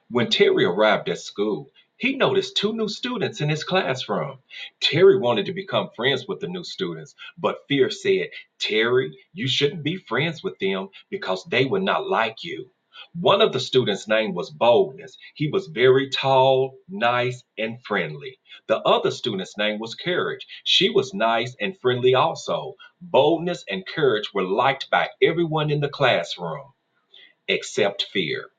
When Terry arrived at school, he noticed two new students in his classroom. Terry wanted to become friends with the new students, but fear said, Terry, you shouldn't be friends with them because they would not like you. One of the students' name was Boldness. He was very tall, nice, and friendly. The other student's name was Courage. She was nice and friendly also. Boldness and Courage were liked by everyone in the classroom except Fear.